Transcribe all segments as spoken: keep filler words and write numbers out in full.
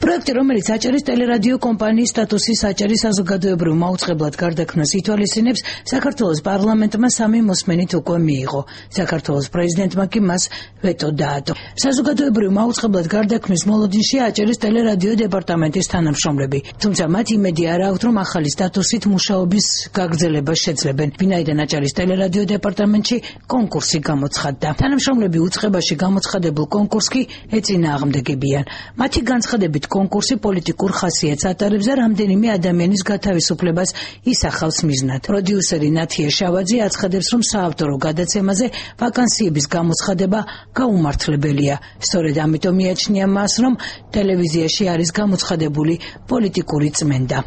პროექტი, რომელიც აჭარის ტელერადიო კომპანიის სტატუსის აჭარის საზოგადოებრივ მაუწყებლად გარდაქმნას ითვალისწინებს, საქართველოს პარლამენტმა სამი მოსმენით უკვე მიიღო. საქართველოს პრეზიდენტმა კი მას ვეტო დაადო. საზოგადოებრივ მაუწყებლად გარდაქმნის მოლოდინში აჭარის ტელერადიო დეპარტამენტის თანამშრომლები, თუმცა მათ იმედი არ აქვთ, რომ ახალი სტატუსით მუშაობის გაგრძელება შეძლებენ, ვინაიდან აჭარის ტელერადიო დეპარტამენტში კონკურსი გამოცხადდა. თანამშრომლები უწყებაში გამოცხადებულ კონკურსს კი ეწინააღმდეგებიან. მათი განცხადებით კონკურსი პოლიტიკურ ხასიათს ატარებს და რამდენიმე ადამიანის გათავისუფლებას ისახავს მიზნად. პროდიუსერი ნათია შავაძე აცხადებს, რომ საავტორო გადაცემაზე ვაკანსიების გამოცხადება გაუმართლებელია. სწორედ ამიტომ მიაჩნია მას, რომ ტელევიზიაში არის გამოცხადებული პოლიტიკური წმენდა.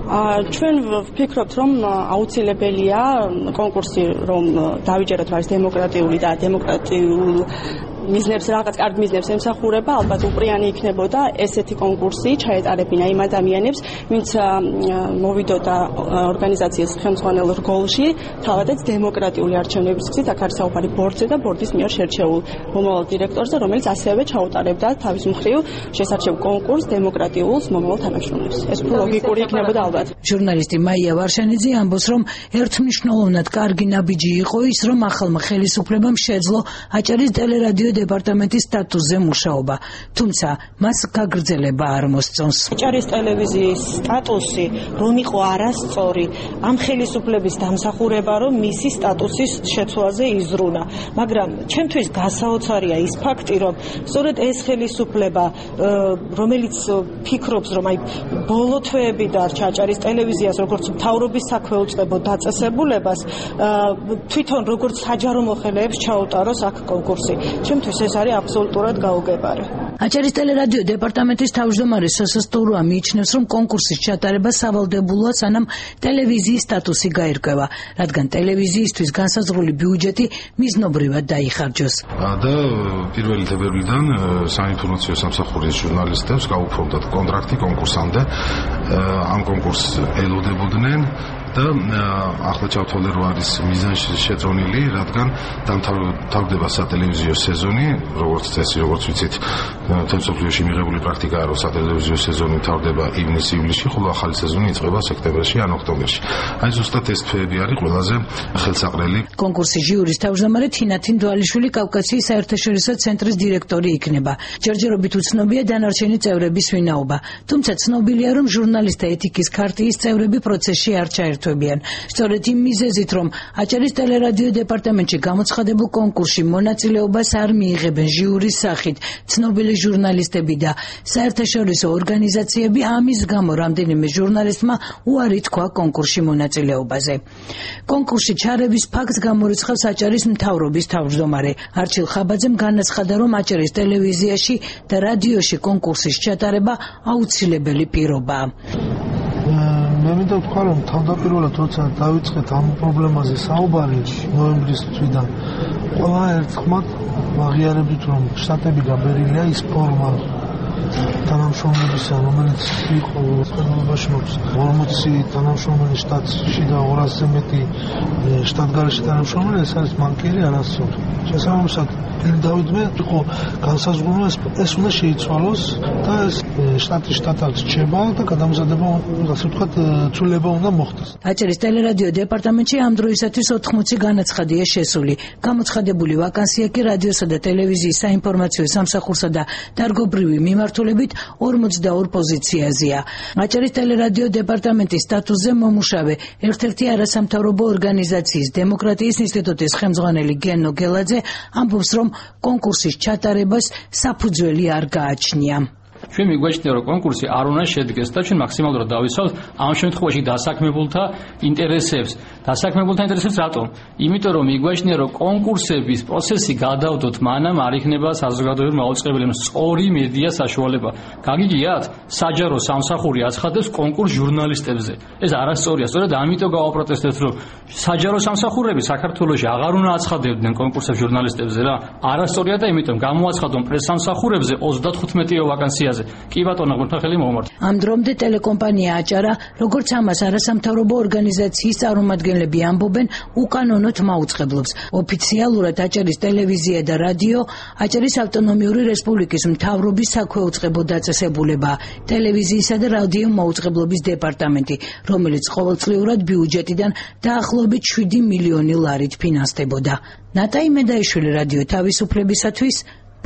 ჩვენ ვფიქრობთ, რომ აუცილებელია კონკურსი, რომ დავიჯეროთ, რა არის დემოკრატიული და დემოკრატიულ მიზნებს, რაღაც კარგ მიზნებს ემსახურება, ალბათ უპრიანი იქნებოდა ესეთი კონკურსი ჩაეტარებინა იმ ადამიანებს, ვინც მოვიდოდა ორგანიზაციის ხელმძღვანელ რგოლში, თავადაც დემოკრატიული არჩევნების გზით, აქ არის საუბარი ბორდზე და ბორდის მიერ შერჩეულ მომავალ დირექტორზე, რომელიც ასევე ჩაუტარებდა თავის მხრივ შესარჩევ კონკურს დემოკრატიულს მომავალ თანამშრომლებს. ეს ლოგიკური იქნებოდა ალბათ. ჟურნალისტი მაია ვარშანიძე ამბობს, რომ ერთმნიშვნელოვნად კარგი ნაბიჯი იყო ის, რომ ახალმა ხელისუფლებამ შეძლო აჭარის ტელერადიო დეპარტამენტის სტატუსზე მუშაობა, თუმცა მას გაგრძელება არ მოსწონს. აჭარის ტელევიზიის სტატუსი რომ იყო არასწორი, ამ ხელისუფლების დამსახურება, რომ მისი სტატუსის შეცვლაზე იზრუნა, მაგრამ ჩემთვის გასაოცარია ის ფაქტი, რომ სწორედ ეს ხელისუფლება, რომელიც ფიქრობს, რომ აი ბოლო თვეები დარჩა აჭარის ტელევიზიას როგორც მთავრობის საქმე უწყებო დაწესებულებას, თვითონ როგორც საჯარო მოხელეებს ჩაუტაროს აქ კონკურსი. ჩემთვის ეს არის აბსოლუტურად გაუგებარი. აჭარის ტელერადიო დეპარტამენტის თავმჯდომარე სოსო სტურუა მიიჩნევს, რომ კონკურსის ჩატარება სავალდებულოა, სანამ ტელევიზიის სტატუსი გაირკვევა, რადგან ტელევიზიისთვის განსაზღვრული ბიუჯეტი მიზნობრივად დაიხარჯოს. და პირველი თებერვლიდან საინფორმაციო სამსახურის ჟურნალისტებს გაუფრთხილდათ კონტრაქტი კონკურსამდე, ამ კონკურსს ელოდებოდნენ და ახლა ჩავთვალე, რომ არის მიზანში შეწონილი, რადგან დამთავრდება სატელევიზიო სეზონი, როგორც წესი, როგორც ვიცით, თემსოფლიოში მიღებული პრაქტიკაა, რომ სატელევიზიო სეზონი მთავრდება ივნის-ივლისში, ხოლო ახალი სეზონი იწყება სექტემბერში ან ოქტომბერში. აი ზუსტად ეს თვეები არის ყველაზე ხელსაყრელი. კონკურსის ჟიურის თავმჯდომარე თინათინ დვალიშვილი კავკასიის საერთაშორისო ცენტრის დირექტორი იქნება. ჯერჯერობით უცნობია დანარჩენი წევრების ვინაობა, თუმცა ცნობილია, რომ ჟურნალისტთა ეთიკის ქარტიის წევრები პროცესში არ ჩაერთვებიან. სწორედ იმ მიზეზით, რომ აჭარის ტელერადიო დეპარტამენტში გამოცხადებულ კონკურსში მონაწილეობას არ მიიღებენ ჟიურის სახით ცნობილი ჟურნალისტები და საერთაშორისო ორგანიზაციები, ამის გამო რამდენიმე ჟურნალისტმა უარი თქვა კონკურსში მონაწილეობაზე. კონკურსში ჩარევის ფაქტს გამორიცხავს აჭარის მთავრობის თავმჯდომარე. არჩილ ხაბაძემ განაცხადა, რომ აჭარის ტელევიზიაში და რადიოში კონკურსის ჩატარება აუცილებელი პირობაა. მე მინდა ვთქვა, რომ თავდაპირველად როცა დავიწყეთ ამ პრობლემაზე საუბარი ნოემბრის თვიდან, ყველა ერთხმად ვაღიარებდით, რომ შტატები გაბერილია ის ფორმა თანამშრომლებისა, რომელიც იყო ხელოვნებაში მოქს ორმოცი თანამშრომელი შტატში და ორასზე მეტი შტატგარეშე თანამშრომელი, ეს არის მანკიერი არასწორი. შესაბამისად, იმ დავიწყე იყო განსაზღვრული, ეს უნდა შეიცვალოს და ეს შტატი შტატად რჩება და გადამზადება, ასე ვთქვათ, ცვლილება უნდა მოხდეს. აჭარის ტელერადიო დეპარტამენტში ამ დროისათვის ოთხმოცი განაცხადია შესული. გამოცხადებული ვაკანსია კი რადიოსა და ტელევიზიის საინფორმაციო სამსახურსა და დარგობრივი მიმართულებით ორმოცდაორ პოზიციაზეა. აჭარის ტელერადიო დეპარტამენტის სტატუსზე მომუშავე ერთ-ერთი არასამთავრობო ორგანიზაციის დემოკრატიის ინსტიტუტის ხელმძღვანელი გენო გელაძე ამბობს, რომ კონკურსის ჩატარებას საფუძველი არ გააჩნია. ჩვენ მიგვაჩნია, რომ კონკურსი არ უნდა შედგეს და ჩვენ მაქსიმალურად დავიცავთ ამ შემთხვევაში დასაქმებულთა ინტერესებს. დასაქმებულთა ინტერესებს რატომ? იმიტომ რომ მიგვაჩნია, რომ კონკურსების პროცესი გადავდოთ, მანამ არ იქნება საზოგადოებრივი მაუწყებელი სწორი მედია საშუალება. გაგიგიათ? საჯარო სამსახური აცხადებს კონკურს ჟურნალისტებზე. ეს არასწორია, სწორედ ამიტომ გავაპროტესტებთ, რომ საჯარო სამსახურები საქართველოში აღარ უნდა აცხადებდნენ კონკურსებს ჟურნალისტებზე რა. არასწორია და იმიტომ გამოაცხადონ პრესსამსახურებზე ოცდათხუთმეტეო ვაკანსიაზე. საკითხებზე. კი ბატონო, გულფრთხილი მომართ. ამ დრომდე ტელეკომპანია აჭარა, როგორც ამას არასამთავრობო ორგანიზაციის წარმომადგენლები ამბობენ, უკანონოდ მაუწყებლობს. ოფიციალურად აჭარის ტელევიზია და რადიო აჭარის ავტონომიური რესპუბლიკის მთავრობის საქვეუწყებო დაწესებულება, ტელევიზიისა და რადიო მაუწყებლობის დეპარტამენტი, რომელიც ყოველწლიურად ბიუჯეტიდან დაახლოებით შვიდი მილიონი ლარით ფინანსდებოდა. ნატაი მედაიშვილი, რადიო თავისუფლებისათვის.